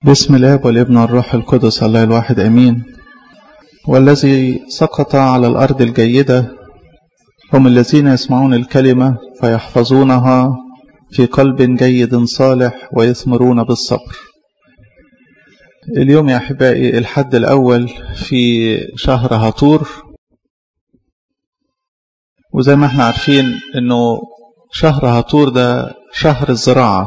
بسم الآب والابن والروح القدس الله الواحد أمين. والذي سقط على الأرض الجيدة هم الذين يسمعون الكلمة فيحفظونها في قلب جيد صالح ويثمرون بالصبر. اليوم يا أحبائي الحد الأول في شهر هطور، وزي ما احنا عارفين انه شهر هطور ده شهر الزراعة.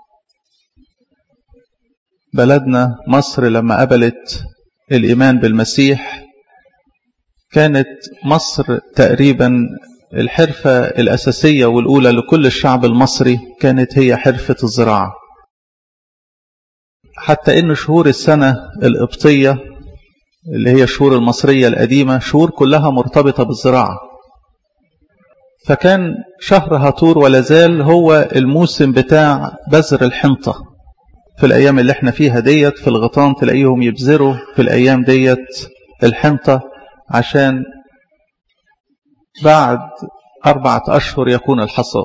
بلدنا مصر لما قبلت الإيمان بالمسيح كانت مصر تقريبا الحرفة الأساسية والأولى لكل الشعب المصري كانت هي حرفة الزراعة، حتى إن شهور السنة القبطية اللي هي الشهور المصرية القديمة شهور كلها مرتبطة بالزراعة. فكان شهر هطور ولازال هو الموسم بتاع بذر الحنطة. في الأيام اللي احنا فيها ديت في الغطان تلاقيهم يبذروا في الأيام ديت الحنطة عشان بعد 4 أشهر يكون الحصاد.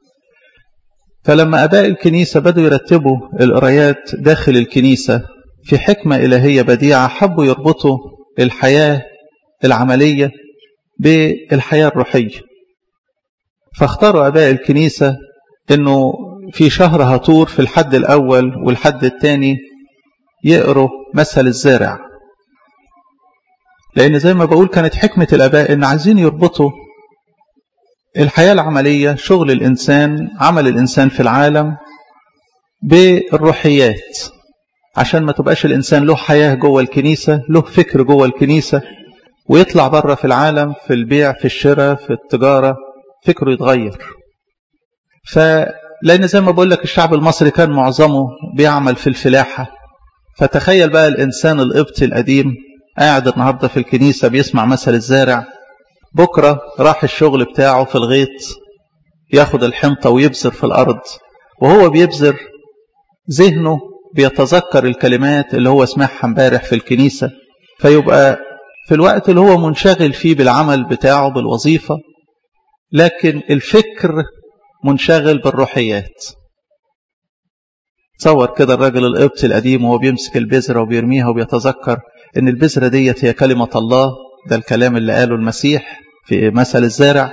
فلما أباء الكنيسة بدوا يرتبوا القرايات داخل الكنيسة في حكمة إلهية بديعة، حبوا يربطوا الحياة العملية بالحياة الروحية. فاختاروا أباء الكنيسة أنه في شهر هطور في الحد الأول والحد الثاني يقروا مثل الزارع، لأن زي ما بقول كانت حكمة الآباء أن عايزين يربطوا الحياة العملية شغل الإنسان عمل الإنسان في العالم بالروحيات، عشان ما تبقاش الإنسان له حياة جوه الكنيسة له فكر جوه الكنيسة ويطلع بره في العالم في البيع في الشراء في التجارة فكره يتغير. لأن زي ما بقول لك الشعب المصري كان معظمه بيعمل في الفلاحة، فتخيل بقى الإنسان القبطي القديم قاعد النهاردة في الكنيسة بيسمع مثل الزارع، بكرة راح الشغل بتاعه في الغيط ياخد الحنطة ويبذر في الأرض، وهو بيبذر ذهنه بيتذكر الكلمات اللي هو سمعها امبارح في الكنيسة، فيبقى في الوقت اللي هو منشغل فيه بالعمل بتاعه بالوظيفة لكن الفكر منشغل بالروحيات. تصور كده الراجل القبطي القديم وهو بيمسك البذرة وبيرميها وبيتذكر ان البذرة ديت هي كلمة الله، ده الكلام اللي قاله المسيح في مثل الزارع،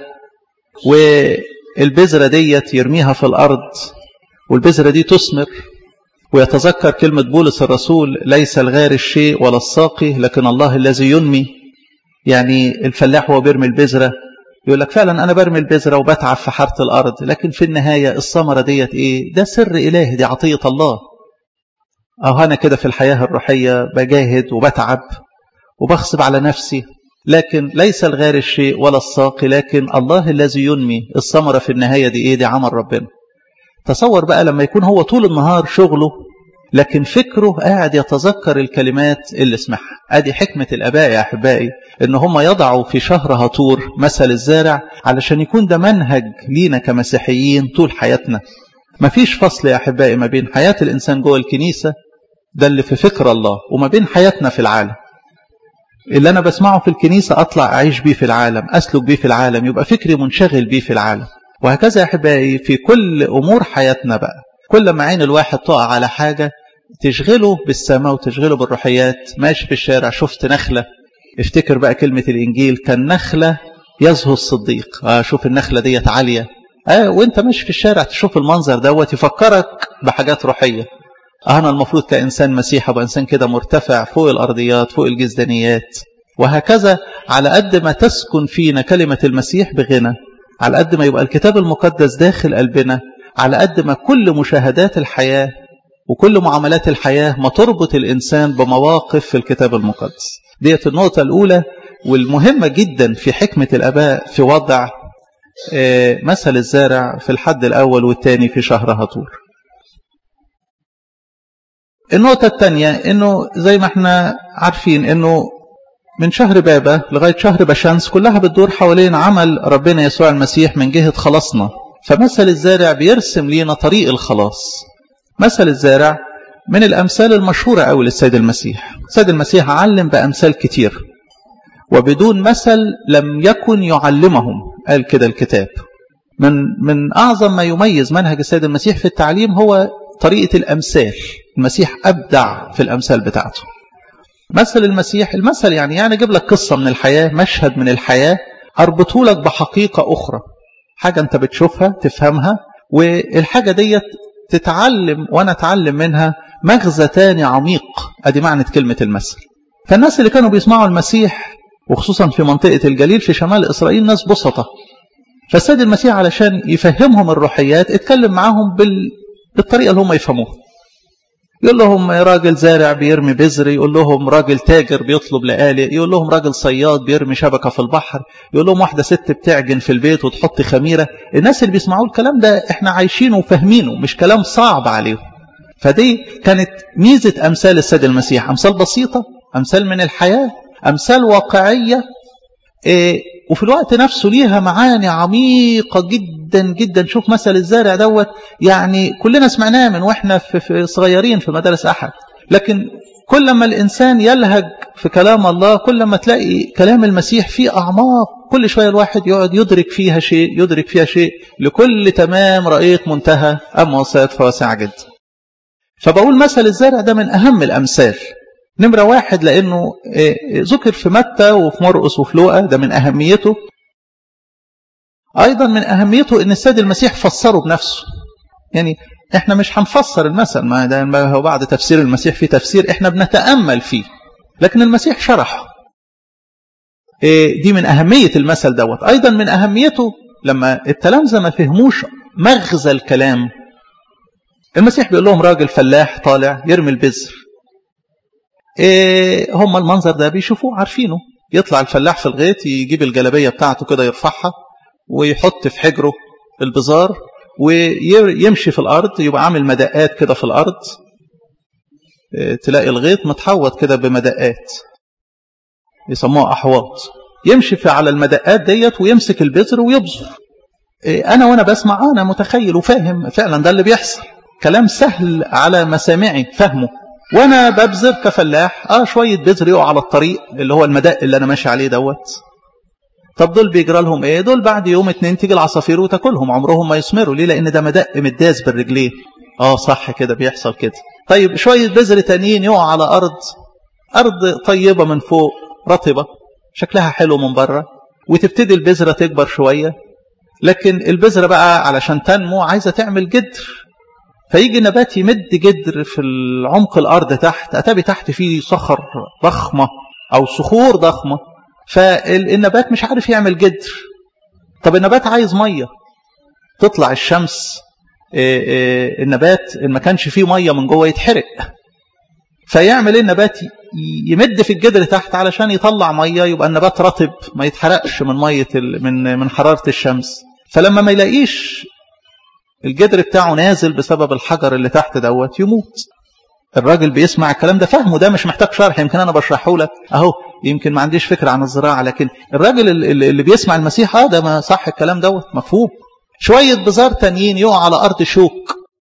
والبذرة ديت يرميها في الأرض والبذرة دي تثمر، ويتذكر كلمة بولس الرسول ليس الغار الشيء ولا الساقي لكن الله الذي ينمي. يعني الفلاح وهو بيرمي البذرة يقول لك فعلا أنا برمي البذرة وبتعب في حارة الأرض، لكن في النهاية الثمرة ديت إيه؟ ده سر إلهي، دي عطية الله. أنا كده في الحياة الروحية بجاهد وبتعب وبغصب على نفسي، لكن ليس الغار الشيء ولا الساقي لكن الله الذي ينمي. الثمرة في النهاية دي إيه؟ دي عمل ربنا. تصور بقى لما يكون هو طول النهار شغله لكن فكره قاعد يتذكر الكلمات اللي سمعها. ادي حكمة الآباء يا أحبائي، ان هم يضعوا في شهر هطور مثل الزارع علشان يكون ده منهج لينا كمسيحيين طول حياتنا. مفيش فصل يا أحبائي ما بين حياة الإنسان جوه الكنيسة ده اللي في فكر الله وما بين حياتنا في العالم. اللي أنا بسمعه في الكنيسة أطلع أعيش بيه في العالم، أسلك بيه في العالم، يبقى فكري منشغل بيه في العالم. وهكذا يا أحبائي في كل أمور حياتنا بقى، كل ما عين الواحد تقع على حاجة تشغله بالسماء وتشغله بالروحيات. ماشي في الشارع شفت نخلة، افتكر بقى كلمة الإنجيل كان نخلة يزهو الصديق. شوف النخلة ديت عالية، وانت ماشي في الشارع تشوف المنظر دوت يفكرك بحاجات روحية. أنا المفروض كإنسان مسيحي أبقى إنسان كده مرتفع فوق الأرضيات فوق الجزدانيات. وهكذا على قد ما تسكن فينا كلمة المسيح بغنى، على قد ما يبقى الكتاب المقدس داخل قلبنا، على قد ما كل مشاهدات الحياة وكل معاملات الحياة ما تربط الإنسان بمواقف في الكتاب المقدس. ديت النقطة الأولى والمهمة جدا في حكمة الآباء في وضع مثل الزارع في الحد الأول والثاني في شهر هطور. النقطة الثانية إنه زي ما احنا عارفين إنه من شهر بابا لغاية شهر بشمس كلها بتدور حوالين عمل ربنا يسوع المسيح من جهة خلاصنا. فمثل الزارع بيرسم لينا طريق الخلاص. مثل الزارع من الأمثال المشهورة أوي للسيد المسيح. السيد المسيح علم بأمثال كتير، وبدون مثل لم يكن يعلمهم، قال كده الكتاب. من أعظم ما يميز منهج السيد المسيح في التعليم هو طريقة الأمثال. المسيح أبدع في الأمثال بتاعته. مثل المسيح، المثل يعني أجيب لك قصة من الحياة، مشهد من الحياة، أربطه لك بحقيقة أخرى، حاجة أنت بتشوفها تفهمها، والحاجة دي تتعلم وأنا أتعلم منها مغزى تاني عميق. أدي معنى كلمة المثل. فالناس اللي كانوا بيسمعوا المسيح وخصوصا في منطقة الجليل في شمال إسرائيل ناس بسطة، فالسيد المسيح علشان يفهمهم الروحيات اتكلم معهم بالطريقة اللي هم يفهموها. يقول لهم راجل زارع بيرمي بذر، يقول لهم راجل تاجر بيطلب لقالق، يقول لهم راجل صياد بيرمي شبكة في البحر، يقول لهم واحدة ست بتعجن في البيت وتحط خميرة. الناس اللي بيسمعوا الكلام ده احنا عايشينه وفاهمينه، مش كلام صعب عليهم. فدي كانت ميزة أمثال السيد المسيح، أمثال بسيطة، أمثال من الحياة، أمثال واقعية، وفي الوقت نفسه ليها معاني عميقة جدا جدا. شوف مثل الزارع دوت، يعني كلنا سمعناه من واحنا في صغيرين في مدارس أحد، لكن كل ما الإنسان يلهج في كلام الله كل ما تلاقي كلام المسيح فيه أعماق. كل شوية الواحد يقعد يدرك فيها شيء، يدرك فيها شيء. لكل تمام رأيت منتهى أم وسائط فواسع جدا. فبقول مثل الزارع ده من أهم الأمثال. نمرة واحد لأنه ذكر في متى وفي مرقس وفي لوقا، ده من أهميته. أيضا من أهميته أن السيد المسيح فسره بنفسه. يعني إحنا مش هنفسر المثل، ما ده هو بعد تفسير المسيح في تفسير إحنا بنتأمل فيه، لكن المسيح شرحه. دي من أهمية المثل دوت. أيضا من أهميته لما التلامذة ما فهموش مغزى الكلام، المسيح بيقول لهم راجل فلاح طالع يرمي البذر. هم المنظر ده بيشوفوه عارفينه. يطلع الفلاح في الغيط، يجيب الجلابية بتاعته كده يرفعها ويحط في حجره البذار ويمشي في الأرض، يبقى عامل مدقات كده في الأرض. تلاقي الغيط متحوط كده بمدقات يسموها أحواض. يمشي على المدقات ديت ويمسك البذر ويبذر. أنا وأنا بسمع أنا متخيل وفاهم فعلا ده اللي بيحصل. كلام سهل على مسامعي فهمه. وانا ببذر كفلاح شويه بذر يقع على الطريق اللي هو المدق اللي انا ماشي عليه دوت. طب دول بيجرى لهم ايه؟ دول بعد يوم 2 تيجي العصافير وتاكلهم، عمرهم ما يثمروا. ليه؟ لان ده مدق متداس بالرجلين. صح كده بيحصل كده. طيب شويه بذر تانيين يقع على ارض طيبه من فوق، رطبه شكلها حلو من بره، وتبتدي البذره تكبر شويه، لكن البذره بقى علشان تنمو عايزه تعمل جدر. فيجي نبات يمد جدر في العمق الأرض تحت، أتابي تحت فيه صخر ضخمة أو صخور ضخمة، فالنبات مش عارف يعمل جدر. طب النبات عايز مية، تطلع الشمس، النبات إن ما كانش فيه مية من جوه يتحرق. فيعمل النبات يمد في الجدر تحت علشان يطلع مية، يبقى النبات رطب ما يتحرقش من مية من حرارة الشمس. فلما ما يلاقيش الجدر بتاعه نازل بسبب الحجر اللي تحت دوت يموت. الراجل بيسمع الكلام ده فهمه، ده مش محتاج شرح. يمكن أنا بشرحه لك أهو، يمكن ما عنديش فكرة عن الزراعة، لكن الراجل اللي بيسمع المسيح ده ما صح الكلام دوت مفهوم. شوية بذار تانيين يقع على أرض شوك.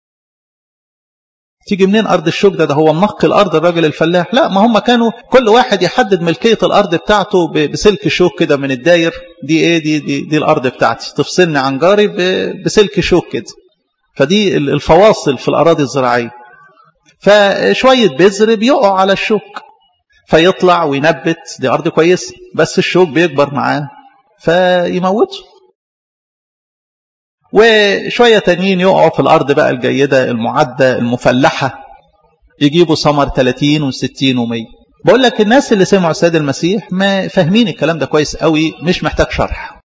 تيجي منين أرض الشوك ده هو منقي الأرض الراجل الفلاح؟ لا، ما هم كانوا كل واحد يحدد ملكية الأرض بتاعته بسلك شوك كده من الداير. دي ايه؟ دي الأرض بتاعتي، تفصلني عن جاري بسلك شوك كده. فدي الفواصل في الأراضي الزراعية. فشوية بذر بيقع على الشوك فيطلع وينبت، دي أرض كويسة، بس الشوك بيكبر معاه فيموته. وشوية تانيين يقعوا في الأرض بقى الجيدة المعدة المفلحة، يجيبوا ثمر 30 و60 و100. بقول لك الناس اللي سمعوا السيد المسيح ما فاهمين الكلام ده كويس قوي، مش محتاج شرح.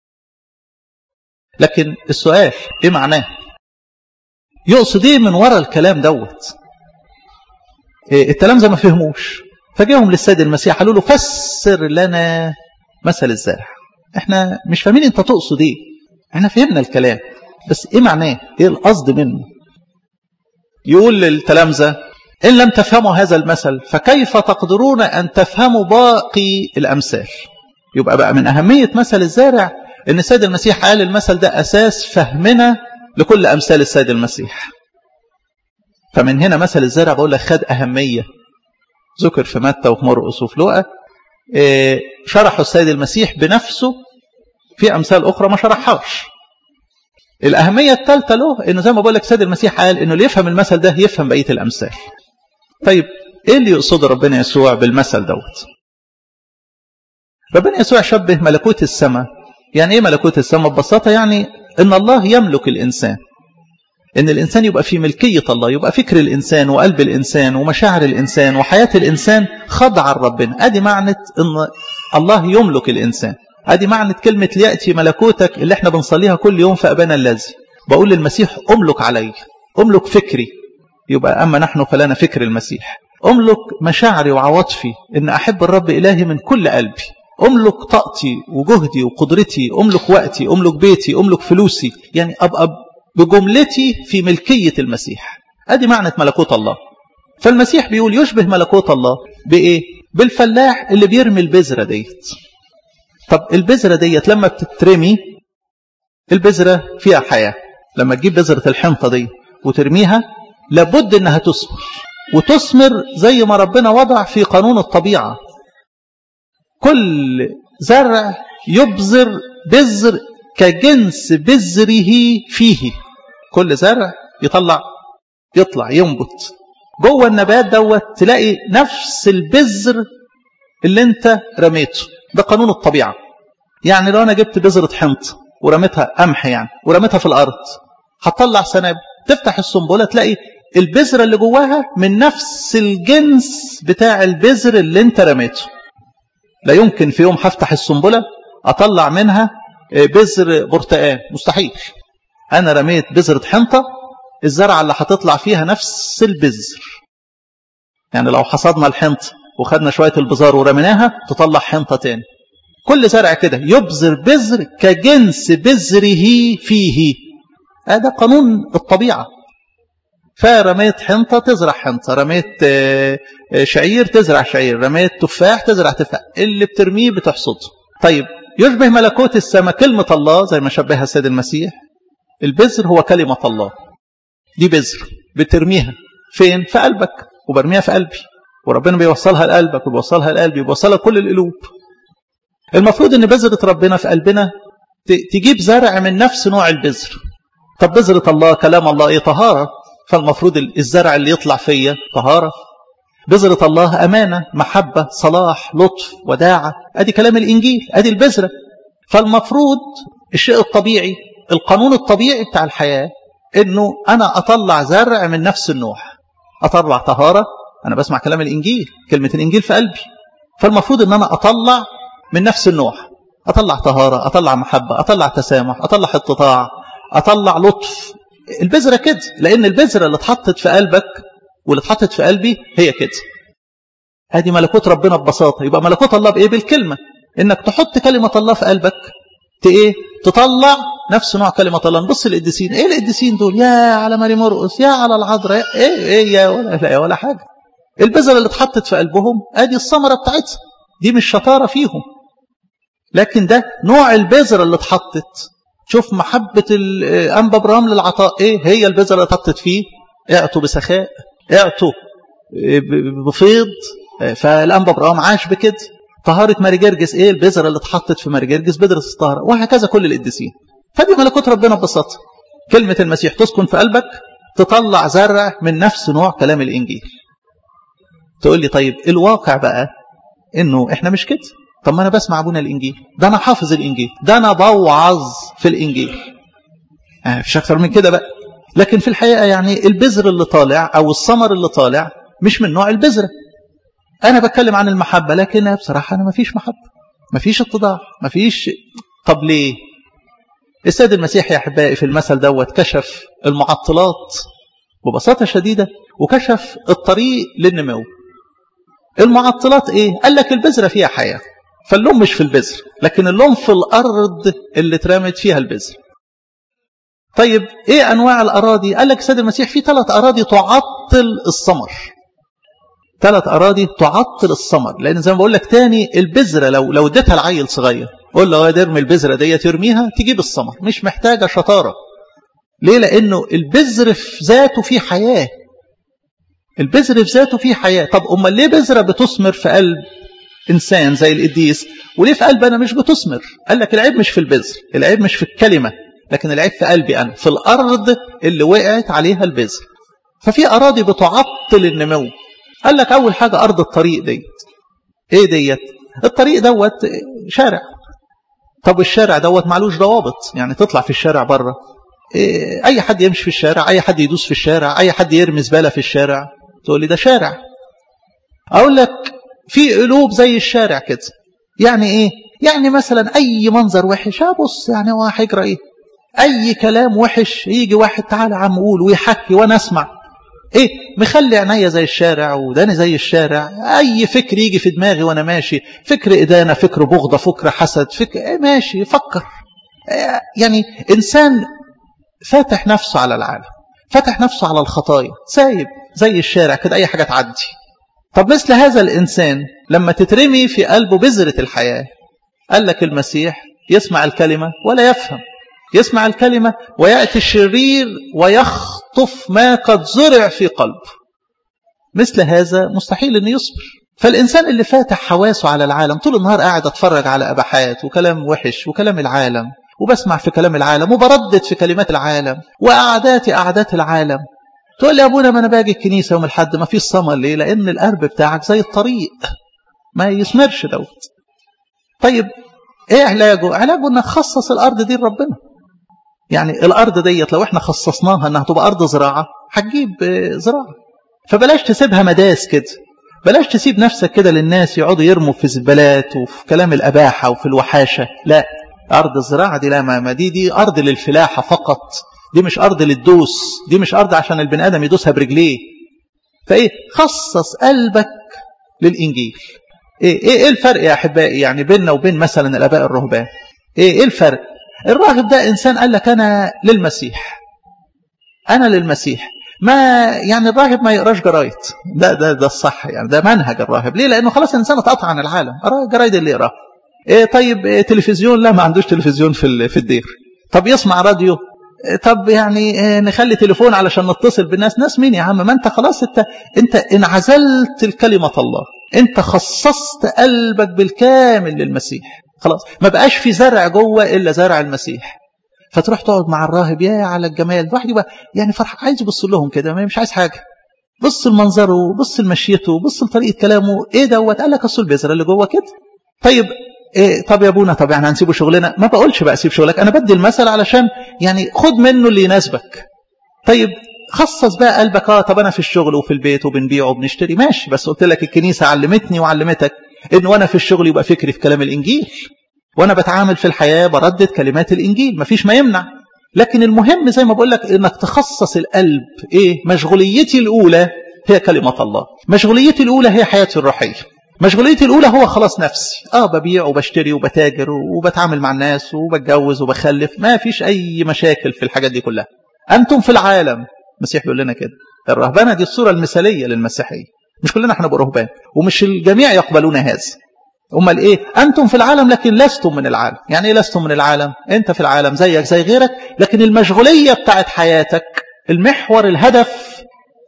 لكن السؤال ايه معناه؟ يقصد ايه من وراء الكلام دوت؟ التلامذة ما فهموش، فجاهم للسيد المسيح قالوا له فسر لنا مثل الزارع. احنا مش فاهمين انت تقصد ايه، احنا فهمنا الكلام بس ايه معناه، ايه القصد منه؟ يقول للتلامذة ان لم تفهموا هذا المثل فكيف تقدرون ان تفهموا باقي الامثال. يبقى بقى من اهمية مثل الزارع ان السيد المسيح قال المثل ده اساس فهمنا لكل امثال السيد المسيح. فمن هنا مثل الزارع بقول لك خد أهمية، ذكر في متى وفي مرقس وفي لوقا. شرحه السيد المسيح بنفسه، في أمثال أخرى ما شرحهاش. الأهمية الثالثة له إنه زي ما بقول لك سيد المسيح قال إنه اللي يفهم المثل ده يفهم بقية الأمثال. طيب إيه اللي يقصده ربنا يسوع بالمثل دوت؟ ربنا يسوع شبه ملكوت السماء. يعني إيه ملكوت السماء؟ ببساطة يعني إن الله يملك الإنسان، إن الإنسان يبقى في ملكية الله، يبقى فكر الإنسان وقلب الإنسان ومشاعر الإنسان وحياة الإنسان خضع لربنا. أدي معنى إن الله يملك الإنسان. أدي معنى كلمة ليأتي ملكوتك اللي احنا بنصليها كل يوم في أبانا الذي. بقول للمسيح أملك علي، أملك فكري، يبقى أما نحن فلنا فكر المسيح. أملك مشاعري وعواطفي، إن أحب الرب إلهي من كل قلبي. أملك طاقتي وجهدي وقدرتي، أملك وقتي، أملك بيتي، أملك فلوسي، يعني أبقى بجملتي في ملكية المسيح. أدي معنى ملكوت الله. فالمسيح بيقول يشبه ملكوت الله بإيه؟ بالفلاح اللي بيرمي البذرة ديت. طب البذرة ديت لما بتترمي، البذرة فيها حياة. لما تجيب بذرة الحنطة دي وترميها لابد انها تثمر، وتثمر زي ما ربنا وضع في قانون الطبيعة. كل زرع يبذر بذر كجنس بذره فيه. كل زرع يطلع ينبت جوه النبات دوت، تلاقي نفس البذر اللي انت رميته. ده قانون الطبيعة. يعني لو انا جبت بذرة حنط ورميتها قمح يعني ورميتها في الارض، هتطلع سنابل. تفتح السنبلة تلاقي البذرة اللي جواها من نفس الجنس بتاع البذر اللي انت رميته. لا يمكن في يوم هفتح السنبلة اطلع منها بذر برتقال، مستحيل. انا رميت بذرة حنطة، الزرعة اللي هتطلع فيها نفس البذر. يعني لو حصدنا الحنطة وخدنا شوية البذار ورميناها تطلع حنطة تاني. كل زرع كده يبذر بذر كجنس بذره فيه. هذا قانون الطبيعة. فرميت حنطة تزرع حنطة، رميت شعير تزرع شعير، رميت تفاح تزرع تفاح، اللي بترميه بتحصده. طيب يشبه ملكوت السماء كلمة الله زي ما شبهها السيد المسيح. البذر هو كلمة الله. دي بذر بترميها فين؟ في قلبك، وبرميها في قلبي، وربنا بيوصلها لقلبك وبيوصلها لقلبي وبيوصلها لكل القلوب. المفروض ان بذرة ربنا في قلبنا تجيب زرع من نفس نوع البذر. طب بذرة الله كلام الله ايه؟ طهارة. فالمفروض الزرع اللي يطلع فيا طهارة. بذرة الله أمانة، محبة، صلاح، لطف، وداعة. ادي كلام الإنجيل، ادي البذرة. فالمفروض الشيء الطبيعي، القانون الطبيعي بتاع الحياة، انه انا اطلع زرع من نفس النوع. اطلع طهارة، انا بسمع كلام الإنجيل، كلمة الإنجيل في قلبي. فالمفروض ان انا اطلع من نفس النوع، اطلع طهارة، اطلع محبة، اطلع تسامح، اطلع اتطاع، اطلع لطف. البذرة كده، لان البذرة اللي اتحطت في قلبك واللي اتحطت في قلبي هي كده. هذه ملكوت ربنا ببساطة. يبقى ملكوت الله بايه؟ بالكلمة. انك تحط كلمة الله في قلبك، ايه؟ تطلع نفس نوع كلمة الله. نبص القديسين، ايه القديسين دول؟ يا على ماري مرقس، يا على العذراء، ايه يا ولا حاجة. البذرة اللي اتحطت في قلبهم ادي الثمرة بتاعتها. دي مش شطارة فيهم، لكن ده نوع البذرة اللي اتحطت. شوف محبة الأنبا برام للعطاء، ايه هي البذرة اللي اتحطت فيه؟ اعطوا بسخاء، اعطوا بفيض. فالأنبا برام عاش بكده. طهارة ماري جرجس، ايه البذرة اللي اتحطت في ماري جرجس؟ بذرة الطهارة. وهكذا كل القديسين. فدي ملكوت ربنا ببساطة. كلمة المسيح تسكن في قلبك، تطلع زرع من نفس نوع كلام الإنجيل. تقول لي طيب الواقع بقى انه احنا مش كده. طب ما انا بسمع ابونا الانجيل، ده انا حافظ الانجيل، ده انا بوعظ في الانجيل، مفيش اكتر من كده بقى. لكن في الحقيقه يعني البذر اللي طالع او الثمر اللي طالع مش من نوع البذره. انا بتكلم عن المحبه، لكن بصراحه انا مفيش محبه، مفيش اتضاع، مفيش. طب ليه؟ السيد المسيح يا احبائي في المثل دوت كشف المعطلات ببساطه شديده، وكشف الطريق للنمو. المعطلات ايه؟ قال لك البذرة فيها حياة، فاللوم مش في البذر، لكن اللوم في الارض اللي اترمت فيها البذر. طيب ايه انواع الاراضي؟ قال لك السيد المسيح في 3 اراضي تعطل الثمر. 3 اراضي تعطل الثمر. لان زي ما بقول لك تاني، البذرة لو اديتها لعيل صغير، قول له ارمي البذرة دي ترميها تجيب الثمر، مش محتاجة شطارة. ليه؟ لانه البذر في ذاته فيه حياة. البذر في ذاته فيه حياة. طب امال ليه بذرة بتثمر في قلب انسان زي القديس وليه في قلب انا مش بتثمر؟ قال لك العيب مش في البذر، العيب مش في الكلمة، لكن العيب في قلبي أنا، في الأرض اللي وقعت عليها البذر. ففي أراضي بتعطل النمو. قال لك أول حاجة أرض الطريق ديت. إيه ديت؟ الطريق دوت شارع. طب الشارع دوت معلوش ضوابط، يعني تطلع في الشارع بره أي حد يمشي في الشارع، أي حد يدوس في الشارع، أي حد يرمي زبالة في الشارع، تقول لي ده شارع. أقول لك في قلوب زي الشارع كده. يعني إيه؟ يعني مثلا أي منظر وحش بص يعني هو هيجرى إيه؟ أي كلام وحش يجي واحد تعالى عم قول ويحكي وأنا أسمع. إيه؟ مخلي عينيا زي الشارع وداني زي الشارع. أي فكر يجي في دماغي وأنا ماشي، فكر إدانة، فكر بغضة، فكر حسد، فكر ماشي فكر. يعني إنسان فاتح نفسه على العالم، فاتح نفسه على الخطايا، سايب زي الشارع كده أي حاجة تعدي. طب مثل هذا الإنسان لما تترمي في قلبه بذرة الحياة، قال لك المسيح يسمع الكلمة ولا يفهم، يسمع الكلمة ويأتي الشرير ويخطف ما قد زرع في قلبه. مثل هذا مستحيل أن يصبر. فالإنسان اللي فاتح حواسه على العالم، طول النهار قاعد أتفرج على أباحات وكلام وحش وكلام العالم، وبسمع في كلام العالم وبردد في كلمات العالم وأعداتي أعدات العالم. تقول لي يا أبونا ما أنا باجي الكنيسة يوم الحد ما فيش صمل. ليه؟ لأن القلب بتاعك زي الطريق ما يسمرش دوت. طيب إيه علاجه؟ علاجه أنك خصص الأرض دي لربنا. يعني الأرض ديت لو احنا خصصناها أنها تبقى أرض زراعة هتجيب زراعة. فبلاش تسيبها مداس كده، بلاش تسيب نفسك كده للناس يقعدوا يرموا في زبالات وفي كلام الأباحة وفي الوحاشة. لا، أرض الزراعة دي لا، ما دي أرض للفلاحة فقط. دي مش أرض للدوس، دي مش أرض عشان البني آدم يدوسها برجليه. فإيه؟ خصص قلبك للإنجيل. إيه الفرق يا أحبائي يعني بيننا وبين مثلا الآباء الرهبان؟ إيه الفرق؟ الراهب ده إنسان قال لك أنا للمسيح، أنا للمسيح. ما يعني الراهب ما يقراش جرايد، ده الصح يعني، ده منهج الراهب. ليه؟ لأنه خلاص الإنسان اتقطع عن العالم. جرايد اللي يقراه. طيب تلفزيون؟ لا، ما عندوش تلفزيون في الدير. طب يسمع راديو؟ طب يعني نخلي تليفون علشان نتصل بالناس. ناس مين يا عم؟ ما انت خلاص انت انعزلت الكلمة الله، انت خصصت قلبك بالكامل للمسيح. خلاص ما بقاش في زرع جوه الا زرع المسيح. فتروح تقعد مع الراهب، يا على الجمال، الواحد يبقى يعني فرح عايز يبص لهم كده، مش عايز حاجه. بص لمنظره، بص لمشيته، بص لطريقه كلامه. ايه دوت؟ قال لك اصل البذره اللي جوه كده. طيب طب يا ابونا، طب يعني هنسيبه شغلنا؟ ما بقولش بقى سيب شغلك، انا بدي المثل علشان يعني خد منه اللي يناسبك. طيب خصص بقى قلبك. طب انا في الشغل وفي البيت وبنبيع وبنشتري، ماشي، بس قلت لك الكنيسه علمتني وعلمتك ان وانا في الشغل يبقى فكري في كلام الانجيل، وانا بتعامل في الحياه بردد كلمات الانجيل، مفيش ما يمنع. لكن المهم زي ما بقول لك انك تخصص القلب. مشغوليتي الاولى هي كلمه الله، مشغوليتي الاولى هي حياتي الروحيه، مشغوليتي الأولى هو خلاص نفسي. ببيع وبشتري وبتاجر وبتعامل مع الناس وبتجوز وبخلف، ما فيش أي مشاكل في الحاجات دي كلها. أنتم في العالم، المسيح بيقول لنا كده. الرهبانة دي الصورة المثالية للمسيحية. مش كلنا احنا رهبان، ومش الجميع يقبلون هذا. أمال إيه؟ أنتم في العالم لكن لستم من العالم. يعني إيه لستم من العالم؟ أنت في العالم زيك زي غيرك، لكن المشغولية بتاعت حياتك، المحور، الهدف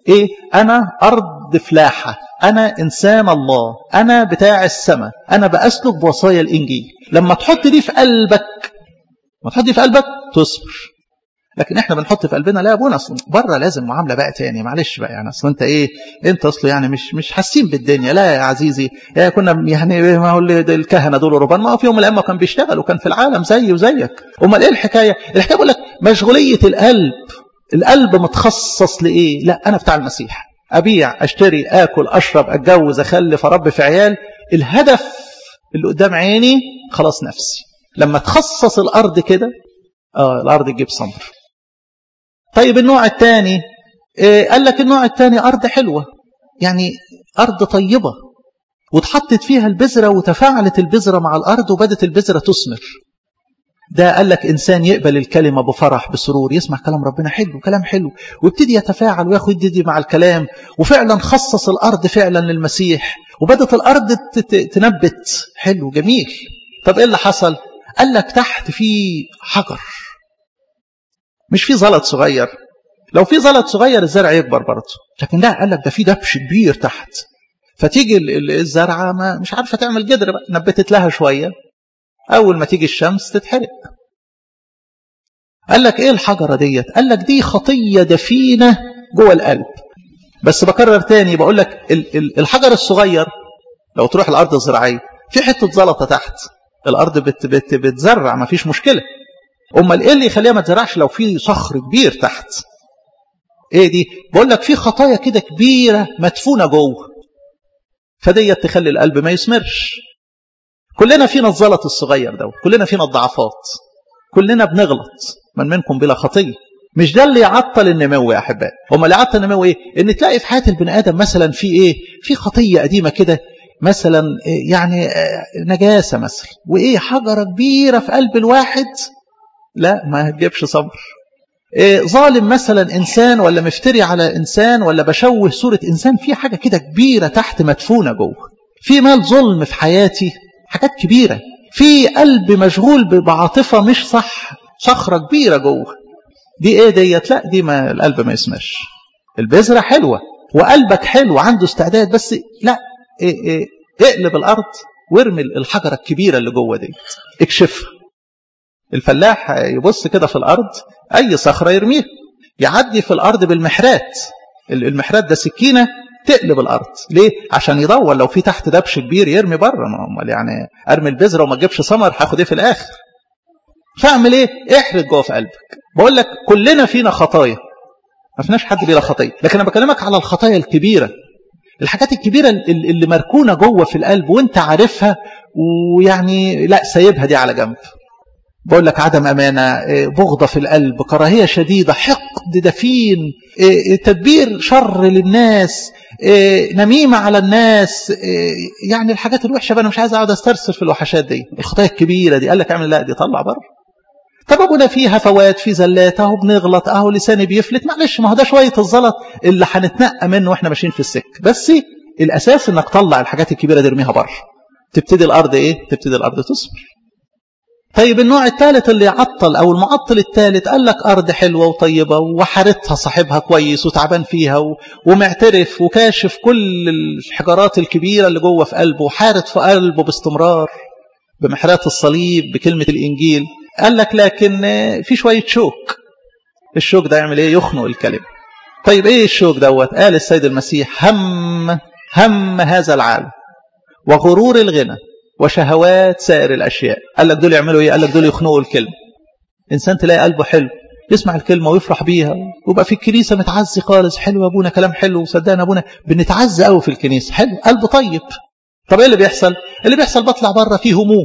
أنا أرض فلاحة، أنا إنسان الله، أنا بتاع السماء، أنا بأسلك بوصايا الإنجيل. لما تحط دي في قلبك، ما تحط دي في قلبك تصبر. لكن احنا بنحط في قلبنا لا يا ابونا اصلا بره لازم معامله بقى تاني، معلش بقى يعني اصلا انت انت اصلا يعني مش حاسين بالدنيا. لا يا عزيزي، كنا يعني ما هو الكهنه دول ربان، ما هو في يوم من الايام كان بيشتغل وكان في العالم زي وزيك. امال ايه الحكايه؟ الحكايه بقول لك مشغوليه القلب. القلب متخصص لايه؟ لا انا بتاع المسيح، ابيع اشتري اكل اشرب اتجوز اخلف اربي في عيال. الهدف اللي قدام عيني خلاص نفسي. لما تخصص الارض كده الارض تجيب ثمر. طيب النوع الثاني قال لك النوع الثاني أرض حلوة، يعني أرض طيبة وتحطت فيها البذرة وتفاعلت البذرة مع الأرض وبدت البذرة تثمر. ده قال لك إنسان يقبل الكلمة بفرح بسرور، يسمع كلام ربنا حلو، كلام حلو، ويبتدي يتفاعل وياخد يدي مع الكلام، وفعلا خصص الأرض فعلا للمسيح وبدت الأرض تنبت حلو جميل. طب إيه اللي حصل؟ قال لك تحت في حجر، مش في زلط صغير. لو في زلط صغير الزرع يكبر برضه، لكن لا، قال لك ده في دبش كبير تحت. فتيجي الزرعه مش عارفه تعمل جدر بقى، نبتت لها شويه، اول ما تيجي الشمس تتحرق. قال لك ايه الحجرة ديت؟ قال لك دي خطية دفينة جوه القلب. بس بكرر تاني بقول لك الحجر الصغير لو تروح الارض الزراعية في حتة زلطة تحت الارض بتزرع ما فيش مشكلة. امال ايه اللي يخليها ما تزرعش لو في صخر كبير تحت؟ ايه دي؟ بقول لك في خطايا كده كبيرة مدفونة جوه، فديت تخلي القلب ما يثمرش. كلنا فينا الزلط الصغير ده، كلنا فينا الضعفات، كلنا بنغلط، من منكم بلا خطية. مش ده اللي يعطل النمو يا احبائي. امال اللي يعطل النمو ايه؟ ان تلاقي في حياة البني ادم مثلا في ايه؟ في خطية قديمة كده مثلا، يعني نجاسة مثلا، وايه حجرة كبيرة في قلب الواحد، لا ما هتجيبش صبر. ظالم مثلا إنسان، ولا مفتري على إنسان، ولا بشوه صورة إنسان، في حاجة كده كبيرة تحت مدفونة جوه. في مال ظلم في حياتي، حاجات كبيرة. في قلب مشغول بعاطفة مش صح، صخرة كبيرة جوه. دي ايه ديت؟ لا دي ما القلب ما يسمش. البذرة حلوة وقلبك حلو عنده استعداد، بس لا اقلب الأرض وارمي الحجرة الكبيرة اللي جوه ديت، اكشفها. الفلاح يبص كده في الأرض، أي صخرة يرميها، يعدي في الأرض بالمحرات. المحرات ده سكينة تقلب الأرض. ليه؟ عشان يدور لو في تحت دبش كبير يرمي بره. يعني أرمي البذرة وما تجيبش ثمر، هاخد ايه في الآخر؟ فاعمل ايه؟ احرج جوه في قلبك. بقول لك كلنا فينا خطايا، ما فيناش حد بلا خطية، لكن أنا بكلمك على الخطايا الكبيرة، الحاجات الكبيرة اللي مركونة جوه في القلب وانت عارفها، ويعني لا سايبها دي على جنب. بقول لك عدم أمانة، بغضة في القلب، كراهية شديدة، حقد دفين، تدبير شر للناس، نميمة على الناس، يعني الحاجات الوحشة. أنا مش عايز أقعد أسترسل في الوحشات دي، الخطايا الكبيرة دي. قال لك اعمل لا دي طلع بره. طب أبونا في هفوات، في زلات، أهو بنغلط، أهو لساني بيفلت، معلش ما هو ده شوية الزلط اللي هنتنقى منه وإحنا ماشيين في السك. بس الأساس إنك تطلع الحاجات الكبيرة دي ارميها بره. تبتدي الأرض إيه؟ تبتدي الأرض تصبر. طيب النوع الثالث اللي يعطل، أو المعطل الثالث، قال لك أرض حلوة وطيبة وحارتها صاحبها كويس وتعبان فيها ومعترف وكاشف كل الحجارات الكبيرة اللي جوه في قلبه، وحارت في قلبه باستمرار بمحرات الصليب بكلمة الإنجيل. قال لك لكن في شوية شوك. الشوك ده يعمل إيه؟ يخنق الكلمة. طيب إيه الشوك دوت؟ قال السيد المسيح هم هذا العالم وغرور الغنى وشهوات سائر الأشياء. قال لك دول يعملوا إيه؟ قال لك دول يخنقوا الكلمة. إنسان تلاقي قلبه حلو، يسمع الكلمة ويفرح بيها، ويبقى في الكنيسة متعزي خالص، حلو يا أبونا كلام حلو، وصدقنا أبونا بنتعزى قوي في الكنيسة، حلو قلبه طيب. طب إيه اللي بيحصل؟ اللي بيحصل بطلع بره فيه هموم،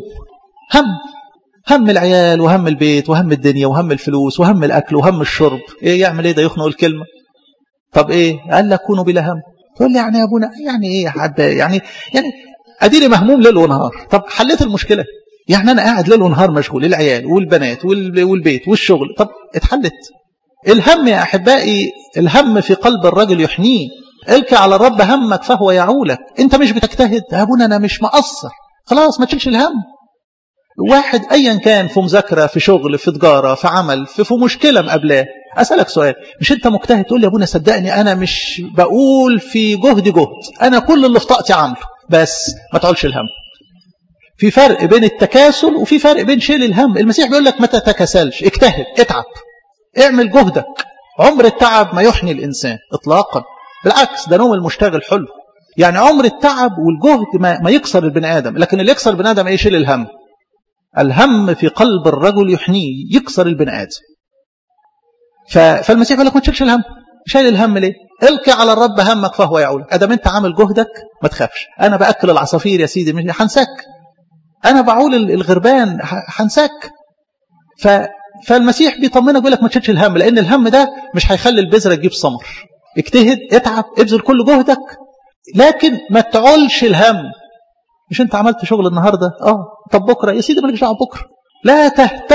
هم العيال، وهم البيت، وهم الدنيا، وهم الفلوس، وهم الأكل، وهم الشرب. إيه يعمل إيه ده؟ يخنق الكلمة. طب إيه؟ قال لك كونوا بلا هم. تقول لي يعني يا أبونا يعني إيه حد يعني أديني مهموم ليل ونهار. طب حليت المشكلة؟ يعني أنا قاعد ليل ونهار مشغول، العيال والبنات والبيت والشغل. طب اتحلت. الهم يا أحبائي، الهم في قلب الرجل يحنيه. القي على الرب همك فهو يعولك. أنت مش بتجتهد يا أبونا، أنا مش مقصر، خلاص ما تشيلش الهم. واحد أيا كان، في مذاكرة، في شغل، في تجارة، في عمل، في مشكلة مقابلاه، أسألك سؤال، مش أنت مجتهد؟ تقول لي يا أبونا صدقني أنا مش بقول في جهد، أنا كل اللي في طاقتي عامله، بس ما تعولش الهم. في فرق بين التكاسل وفي فرق بين شيل الهم. المسيح بيقول لك ما تتكاسلش، اجتهد، اتعب، اعمل جهدك. عمر التعب ما يحني الإنسان إطلاقا، بالعكس ده نوم المشتغل حلو. يعني عمر التعب والجهد ما يكسر البني آدم، لكن اللي يكسر البني آدم يشيل الهم. الهم في قلب الرجل يحنيه، يكسر البني آدم. فالمسيح يقول لك ما تشيلش الهم. شايل الهم ليه؟ القي على الرب همك فهو يعولك. ادام انت عامل جهدك ما تخافش. انا باكل العصافير يا سيدي، مش هنساك. انا بعول الغربان هنساك. فالمسيح بيطمنك، بيقول لك ما تشيلش الهم، لان الهم ده مش هيخلي البذره تجيب ثمر. اجتهد، اتعب، ابذل كل جهدك، لكن ما تعولش الهم. مش انت عملت شغل النهارده؟ طب بكره يا سيدي مالكش دعوه بكره. لا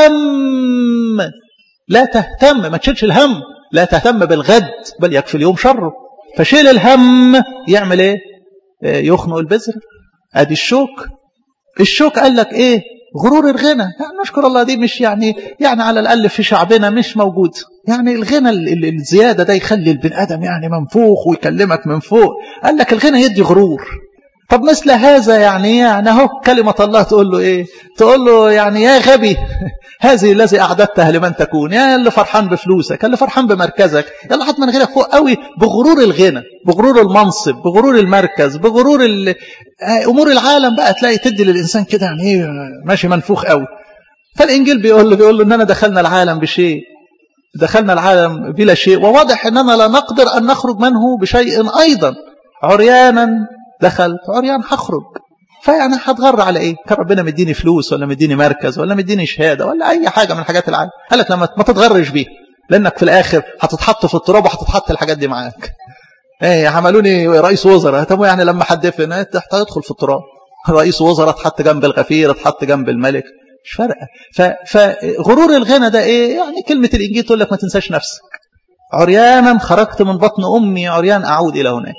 تهتم، ما تشيلش الهم. لا تهتم بالغد، بل يكفي اليوم شره. فشيل الهم يعمل ايه؟ يخنق البذر. ادي الشوك قال لك ايه؟ غرور الغنى. يعني نشكر الله دي مش يعني على الاقل في شعبنا مش موجود. يعني الغنى الزياده ده يخلي البني ادم يعني منفوخ ويكلمك من فوق. قال لك الغنى يدي غرور. طب مثل هذا يعني اهو كلمة الله تقول له ايه؟ تقول له يعني يا غبي هذه الذي اعددتها لمن تكون، يا اللي فرحان بفلوسك، اللي فرحان بمركزك، يلا حط من غيرك فوق قوي بغرور الغنى، بغرور المنصب، بغرور المركز، بغرور امور العالم بقى، تلاقي تدي للانسان كده يعني ايه ماشي منفوخ قوي. فالانجيل بيقول له اننا دخلنا العالم بشيء، دخلنا العالم بلا شيء، وواضح اننا لا نقدر ان نخرج منه بشيء ايضا. عريانا دخلت عريان هخرج. فيعني هتغر على ايه؟ كان ربنا مديني فلوس ولا مديني مركز ولا مديني شهاده ولا اي حاجه من حاجات العالم، قال لك لما ما تتغرش بيها، لانك في الاخر هتتحط في التراب وهتتحط الحاجات دي معاك. ايه عملوني رئيس وزراء، طب يعني لما هتدفن هتدخل في التراب. رئيس وزراء اتحط جنب الغفير، اتحط جنب الملك، مش فارقه. فغرور الغنى ده ايه؟ يعني كلمه الانجيل تقول لك ما تنساش نفسك. عريانا خرجت من بطن امي عريان اعود الى هناك.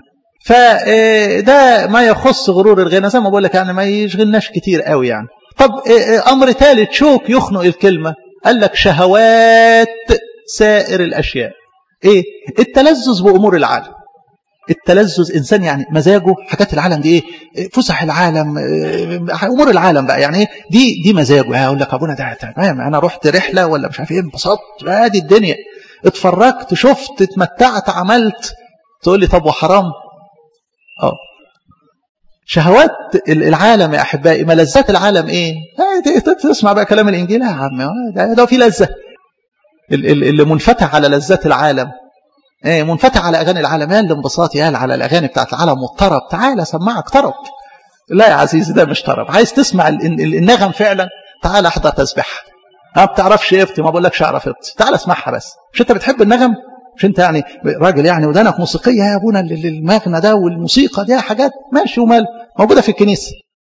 فده ما يخص غرور الغنى، زي ما بقول لك يعني ما يشغلناش كتير قوي يعني. طب امر ثالث شوك يخنق الكلمه، قال لك شهوات سائر الاشياء. ايه؟ التلذذ بامور العالم. التلذذ انسان يعني مزاجه حاجات العالم دي ايه؟ فسح العالم، امور العالم بقى يعني ايه؟ دي مزاجه. يقول لك ابونا ده تمام، انا رحت رحله ولا مش عارف ايه، انبسطت، ادي الدنيا، اتفرجت، شفت، اتمتعت، عملت. تقول لي طب وحرام؟ شهوات العالم يا احبائي، ملذات العالم ايه؟ تسمع بقى كلام الانجيل يا عم، ده في لذه. اللي منفتح على لذات العالم، ايه منفتح على اغاني العالم، يا الانبساط، يا على الاغاني بتاعت العالم والطرب، تعالى سمعك طرب. لا يا عزيزي ده مش طرب. عايز تسمع النغم فعلا، تعالى احضر تسبيحه. ما بتعرفش افتي، ما بقولكش اعرف افتي، تعالى اسمعها بس. مش انت بتحب النغم؟ مش انت يعني راجل يعني ودانك موسيقيه يا ابونا، المغنى ده والموسيقى دي حاجات ماشي ومال موجوده في الكنيسه.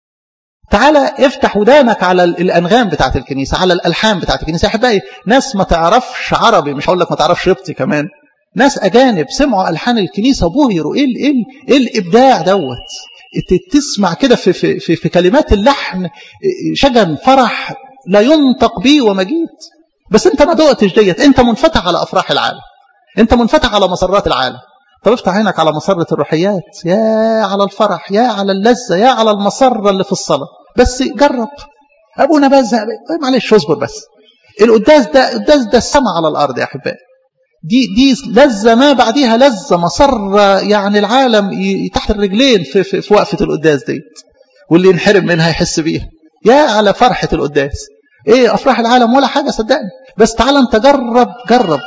تعالى افتح ودانك على الانغام بتاعت الكنيسه، على الالحان بتاعت الكنيسه. يا احبائي ناس ما تعرفش عربي، مش هقول لك ما تعرفش يبطي كمان، ناس اجانب سمعوا الحان الكنيسه بوهروا. ايه الابداع دوت. تسمع كده في كلمات اللحن شجن فرح لا ينطق به ومجيد. بس انت ما دقتش ديت، انت منفتح على افراح العالم، انت منفتح على مسرات العالم. طب افتح عينك على مسرة الروحيات، يا على الفرح، يا على اللذة، يا على المسرة اللي في الصلاة. بس جرب. ابونا بزهق، معلش اصبر بس. القداس ده السماء على الارض يا احبائي. دي لذة ما بعديها لذة، مسرة يعني العالم تحت الرجلين في وقفة القداس دي، واللي ينحرم منها يحس بيها. يا على فرحة القداس. ايه افراح العالم ولا حاجة صدقني. بس تعال انت جرب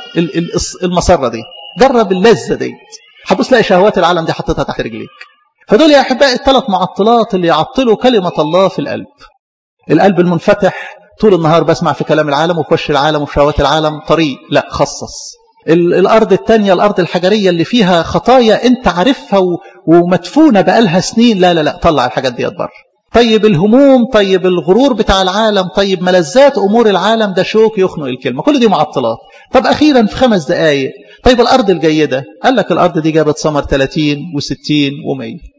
المسرة دي، جرب اللذة دي، هتبص تلاقي شهوات العالم دي حطيتها تحت رجليك. فدول يا احبائي الثلاث معطلات اللي يعطلوا كلمة الله في القلب. القلب المنفتح طول النهار بسمع في كلام العالم وفش العالم وشهوات العالم، طريق لا خصص. الارض الثانية الارض الحجرية اللي فيها خطايا انت عارفها ومدفونة بقالها سنين، لا طلع الحاجات دي بره. طيب الهموم، طيب الغرور بتاع العالم، طيب ملذات امور العالم، ده شوك يخنق الكلمة. كل دي معطلات. طب اخيرا في 5 دقائق، طيب الارض الجيدة، قال لك الارض دي جابت ثمر 30 و60 و100.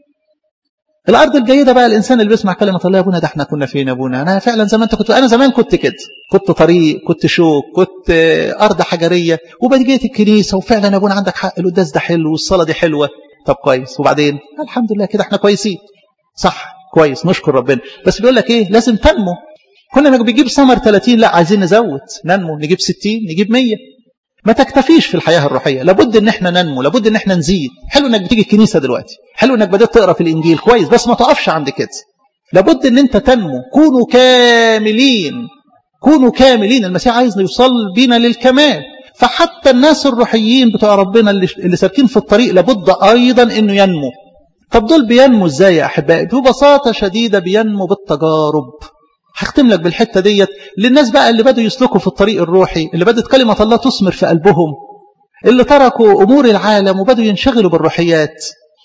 الارض الجيده بقى الانسان اللي بيسمع كلمه الله. يا ابونا ده احنا كنا فين يا ابونا؟ انا فعلا زي ما انت كنت، انا زمان كنت كده، كنت طريق، كنت شوك، كنت ارض حجريه، وبديت الكنيسه، وفعلا يا ابونا عندك حق، القداس ده حلو والصلاه دي حلوه. طب كويس، وبعدين الحمد لله كده احنا كويسين، صح كويس نشكر ربنا. بس بيقول لك ايه؟ لازم تنمو. كنا انك بيجيب ثمر 30، لا عايزين نزود، ننمو، نجيب 60، نجيب 100. ما تكتفيش في الحياة الروحية، لابد ان احنا ننمو، لابد ان احنا نزيد. حلو انك بتيجي الكنيسة دلوقتي، حلو انك بدأت تقرأ في الانجيل كويس، بس ما تقفش عند كده. لابد ان انت تنمو. كونوا كاملين، كونوا كاملين. المسيح عايز يوصل بينا للكمال. فحتى الناس الروحيين بتوع ربنا اللي سالكين في الطريق لابد ايضا انه ينمو. طب دول بينمو ازاي يا احبائي؟ ببساطة شديدة بينمو بالتجارب. هختم لك بالحتة ديت للناس بقى اللي بدوا يسلكوا في الطريق الروحي، اللي بدت كلمة الله تثمر في قلبهم، اللي تركوا أمور العالم وبدوا ينشغلوا بالروحيات.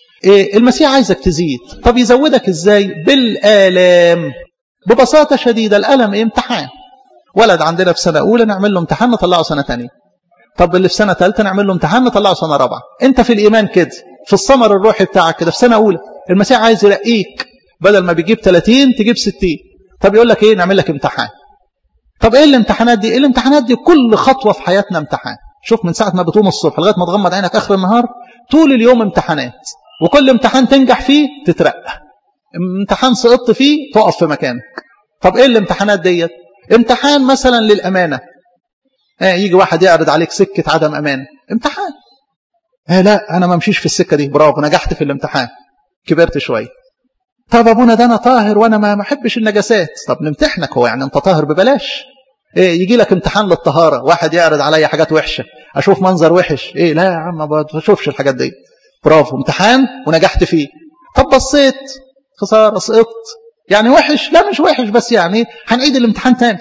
المسيح عايزك تزيد. طب يزودك ازاي؟ بالآلام. ببساطة شديدة الألم امتحان. ولد عندنا في سنة أولى نعمل له امتحان نطلعه سنة تانية. طب اللي في سنة ثالثة نعمل له امتحان نطلعه سنة رابعة. انت في الإيمان كده، في الثمر الروحي بتاعك كده، في سنة أولى المسيح عايز يرقيك، بدل ما بيجيب 30 تجيب 60. طب يقول لك ايه؟ نعمل لك امتحان. طب ايه الامتحانات دي؟ الامتحانات دي كل خطوة في حياتنا امتحان. شوف من ساعة ما بتقوم الصبح لغاية ما تغمض عينك آخر النهار، طول اليوم امتحانات. وكل امتحان تنجح فيه تترقى، امتحان سقطت فيه تقف في مكانك. طب ايه الامتحانات ديت؟ امتحان مثلا للأمانة، يجي واحد يعرض عليك سكة عدم أمانة، امتحان. لا أنا ما امشيش في السكة دي، برافو نجحت في الامتحان، كبرت شوية. طب أبونا ده أنا طاهر وأنا ما أحبش النجاسات. طب نمتحنك، هو يعني أنت طاهر ببلاش؟ يجي لك امتحان للطهارة، واحد يعرض عليا حاجات وحشة، أشوف منظر وحش، لا يا عم ما بشوفش الحاجات دي، برافو امتحان ونجحت فيه. طب بصيت خسارة سقطت، يعني وحش؟ لا مش وحش، بس يعني هنعيد الامتحان تاني.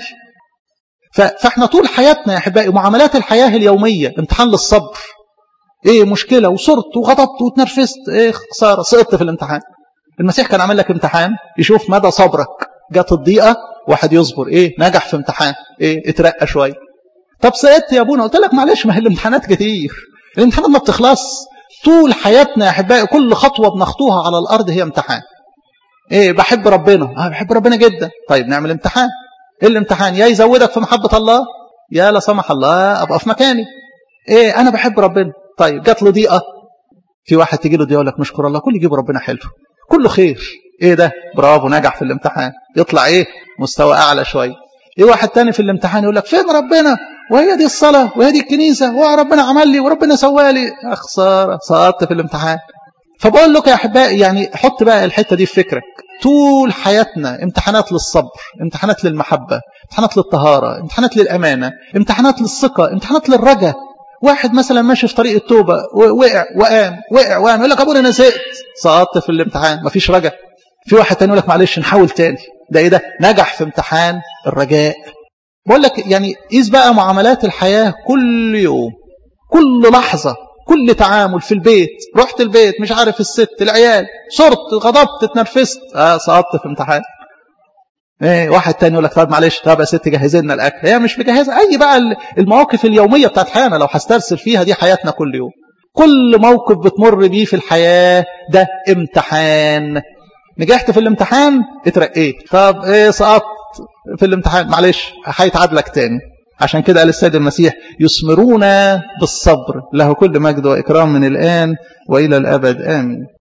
فاحنا طول حياتنا يا احبائي معاملات الحياة اليومية امتحان للصبر. مشكلة وصرت وغضبت واتنرفزت، خسارة سقطت في الامتحان. المسيح كان عامل لك امتحان يشوف مدى صبرك. جت الضيقة واحد يصبر، نجح في امتحان، اترقى شوية. طب سقطت يا ابونا، قلت لك معلش، ما هي الامتحانات كتير، الامتحانات ما بتخلص. طول حياتنا يا احبائي كل خطوة بنخطوها على الارض هي امتحان. بحب ربنا، بحب ربنا جدا، طيب نعمل امتحان. الامتحان يا يزودك في محبة الله، يا لا سمح الله ابقى في مكاني. انا بحب ربنا، طيب جات له ضيقة، في واحد تيجي له ضيقة يقول لك نشكر الله، كل يجيب ربنا حلو، كله خير. ده برافو نجح في الامتحان، يطلع مستوى اعلى شويه. واحد تاني في الامتحان يقول لك فين ربنا، وهي دي الصلاه وهي دي الكنيسه، وربنا عمل لي وربنا سوى لي، خساره سقطت في الامتحان. فبقول لك يا احبائي يعني حط بقى الحته دي في فكرك، طول حياتنا امتحانات للصبر، امتحانات للمحبه، امتحانات للطهاره، امتحانات للامانه، امتحانات للثقه، امتحانات للرجاء. واحد مثلا ماشي في طريق التوبه وقع يقول لك ابونا انا سقطت في الامتحان، مفيش رجاء. في واحد تاني يقول لك معلش نحاول تاني، ده نجح في امتحان الرجاء. بقول لك يعني قيس بقى معاملات الحياة كل يوم، كل لحظة، كل تعامل في البيت، رحت البيت مش عارف الست العيال، صرت غضبت اتنرفزت، سقطت في امتحان. واحد تاني يقول لك طب معلش، طب يا ست جهزي لنا الاكل، هي مش مجهزه. اي بقى المواقف اليوميه بتاعت حياتنا لو هسترسل فيها، دي حياتنا كل يوم. كل موقف بتمر بيه في الحياه ده امتحان. نجحت في الامتحان اترقيت، طب سقطت في الامتحان، معلش هيتعادلك تاني. عشان كده قال السيد المسيح يثمرون بالصبر، له كل مجد واكرام من الان والى الابد امين.